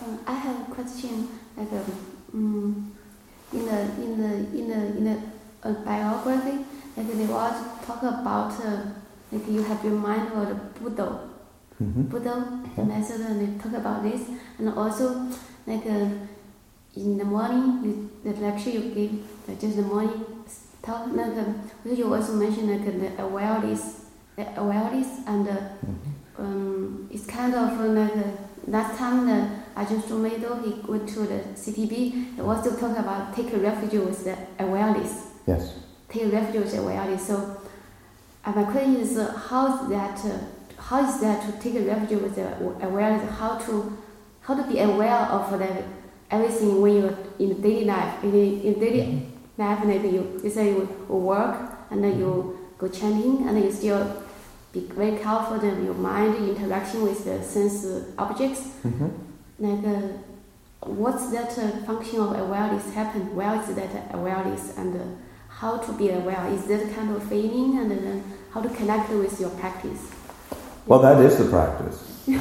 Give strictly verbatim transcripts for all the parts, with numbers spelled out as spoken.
Uh, I have a question. Like, um, in the in the in the in the uh, biography, like they was talk about uh, like you have your mind or the Buddha, mm-hmm. Buddha, the method, and they talk about this, and also like uh, in the morning, you, the lecture you give, like just the morning talk, like uh, you also mentioned like the awareness, the awareness, and uh, mm-hmm. um, it's kind of uh, like. Uh, Last time the Ajahn Sumedho, he went to the C T B, he also talked about take refuge with the awareness. Yes. Take refuge with awareness. So uh, my question is, uh, how is that? Uh, how is that to take refuge with the awareness? How to how to be aware of the everything when you're in the daily life? In, in daily mm-hmm. life, like you, you say you work and then you go chanting and you still. Be very careful of your mind interaction with the sense objects. Mm-hmm. Like, uh, what's that uh, function of awareness happen? Where is that awareness, and uh, how to be aware? Is that kind of feeling, and uh, how to connect with your practice? Well, that is the practice. yeah.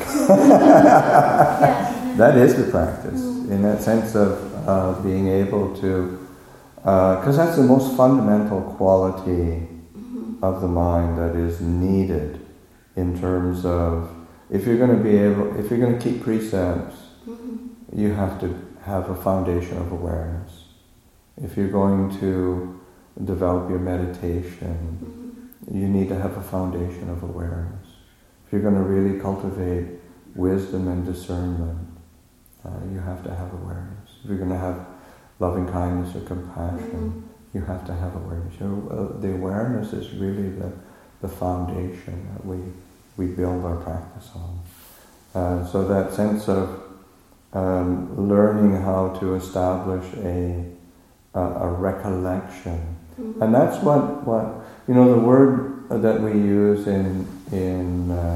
That is the practice, mm. in that sense of uh, being able to, because uh, that's the most fundamental quality of the mind that is needed in terms of, if you're going to be able, if you're going to keep precepts, mm-hmm. you have to have a foundation of awareness. If you're going to develop your meditation, mm-hmm. you need to have a foundation of awareness. If you're going to really cultivate wisdom and discernment, uh, you have to have awareness. If you're going to have loving kindness or compassion, mm-hmm. you have to have awareness. You know, uh, the awareness is really the, the foundation that we, we build our practice on. Uh, so that sense of um, learning how to establish a, a, a recollection. Mm-hmm. And that's what, what, you know, the word that we use in, in uh,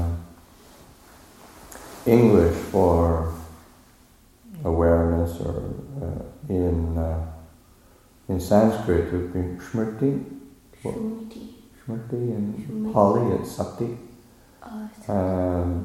English for awareness, or uh, in uh, in Sanskrit would be smriti. Smriti. Smriti, and Pali it's sati. Oh, um,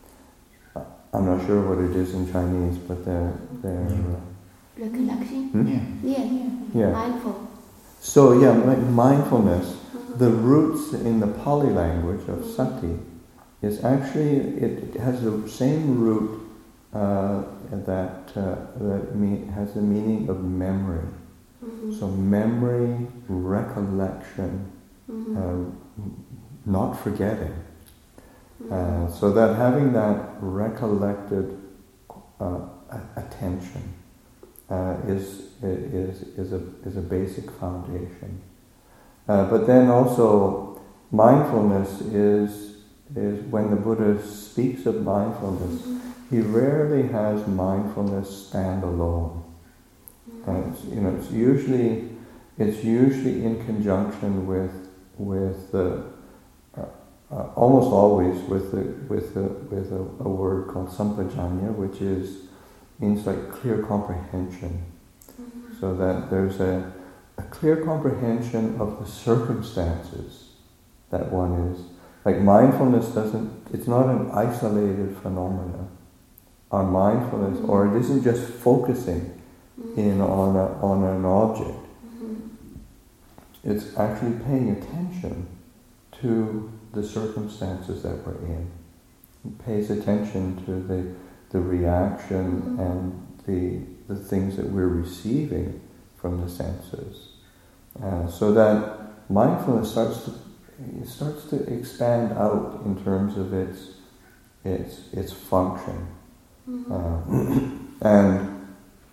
I'm not sure what it is in Chinese, but they're they're uh, recollection. Hmm? Yeah. Yeah. Yeah. Mindful. So yeah, mindfulness. Mm-hmm. The roots in the Pali language of sati is actually, it, it has the same root uh, that uh, that mean, has the meaning of memory. Mm-hmm. So memory, recollection, mm-hmm. uh, not forgetting. Mm-hmm. Uh, so that having that recollected uh, attention uh, is is is a is a basic foundation. Uh, but then also mindfulness is is when the Buddha speaks of mindfulness, mm-hmm. he rarely has mindfulness stand alone. And it's, you know, it's usually it's usually in conjunction with with the uh, uh, almost always with the with the with a, a word called sampajanya, which is means like clear comprehension. Mm-hmm. So that there's a, a clear comprehension of the circumstances that one is. Like mindfulness doesn't, it's not an isolated phenomena. Our mindfulness, mm-hmm. or it isn't just focusing mm-hmm. in on a, on an object. Mm-hmm. It's actually paying attention to the circumstances that we're in. It pays attention to the the reaction mm-hmm. and the the things that we're receiving from the senses. Uh, so that mindfulness starts to it starts to expand out in terms of its its its function, mm-hmm. uh, and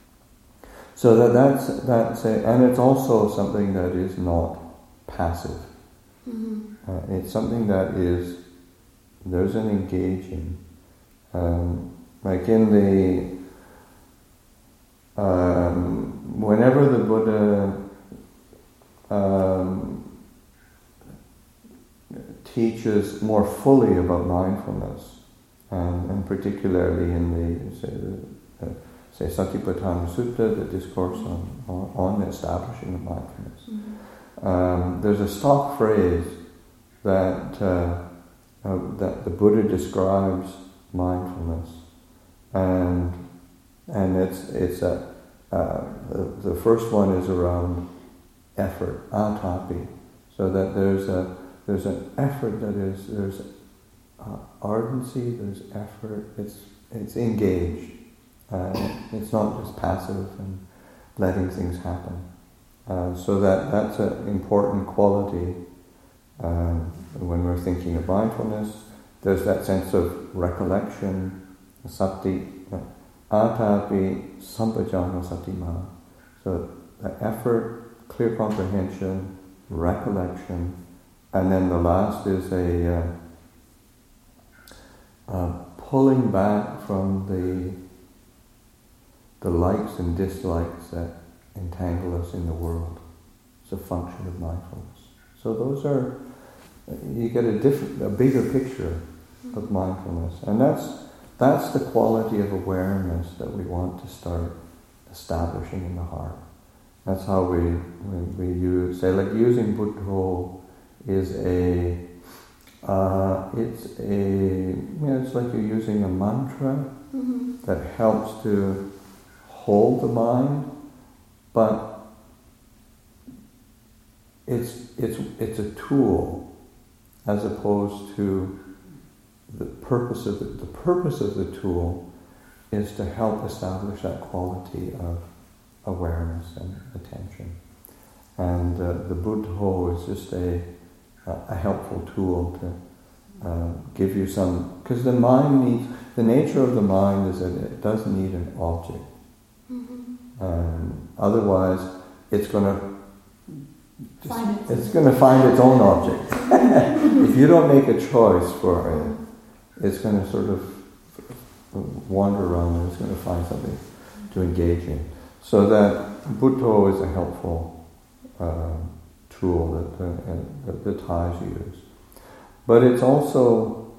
so that that's that's a, and it's also something that is not passive. Mm-hmm. Uh, it's something that is there's an engaging, um, like in the um, whenever the Buddha. Um, teaches more fully about mindfulness, um, and particularly in the say, the, uh, say Satipatthana Sutta, the discourse on, on, on establishing of mindfulness. Mm-hmm. Um, there's a stock phrase that uh, uh, that the Buddha describes mindfulness, and and it's it's a uh, the, the first one is around effort, atapi, so that there's a there's an effort that is there's uh, ardency, there's effort, it's it's engaged, uh, it's not just passive and letting things happen. Uh, so that that's an important quality uh, when we're thinking of mindfulness. There's that sense of recollection, sati, atapi, sampajano satima. So the effort, clear comprehension, recollection, and then the last is a uh, uh, pulling back from the the likes and dislikes that entangle us in the world. It's a function of mindfulness. So those are, you get a different, a bigger picture of mindfulness, and that's that's the quality of awareness that we want to start establishing in the heart. That's how we we, we use, say, like using Buddho is a uh, it's a you know, it's like you're using a mantra mm-hmm. that helps to hold the mind, but it's it's it's a tool as opposed to the purpose of the, the purpose of the tool is to help establish that quality of awareness and attention. And uh, the Buddho is just a a helpful tool to uh, give you some, because the mind needs, the nature of the mind is that it does need an object. Mm-hmm. Um, otherwise, it's going to find it. It's going to find its own object. If you don't make a choice for it, it's going to sort of wander around and it's going to find something to engage in. So that Buddho is a helpful uh, tool that the, uh, that the Thais use. But it's also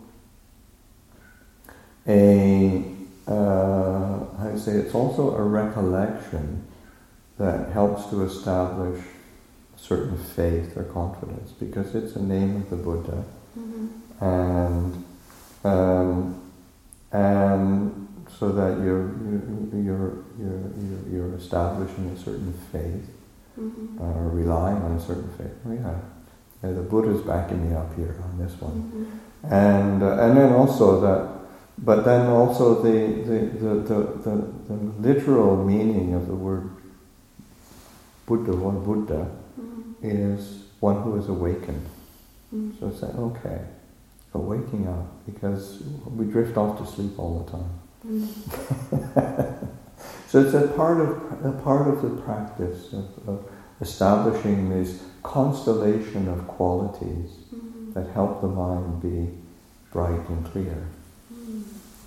a, uh, how do you say, it's also a recollection that helps to establish a certain faith or confidence, because it's a name of the Buddha. Mm-hmm. And um, and so that you're you're you're you're, you're establishing a certain faith, mm-hmm. uh, relying on a certain faith. Oh, yeah, yeah, the Buddha's backing me up here on this one, mm-hmm. and uh, and then also that, but then also the the, the, the, the the literal meaning of the word Buddha or Buddha mm-hmm. is one who is awakened. Mm-hmm. So it's like, okay, so waking up, because we drift off to sleep all the time. Mm. So it's a part of a part of the practice of, of establishing this constellation of qualities mm-hmm. that help the mind be bright and clear. Mm.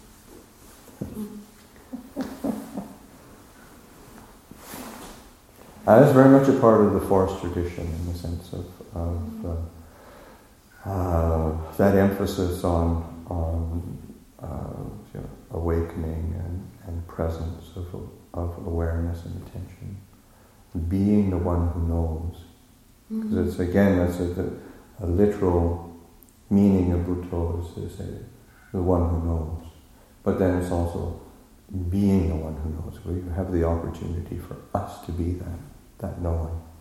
And it's very much a part of the forest tradition, in the sense of, of uh, uh, that emphasis on on uh, you know, awakening and, and presence of of awareness and attention, being the one who knows. Because mm-hmm. it's again, that's a, a literal meaning of Buddha is, is a, the one who knows. But then it's also being the one who knows. We have the opportunity for us to be that that knowing.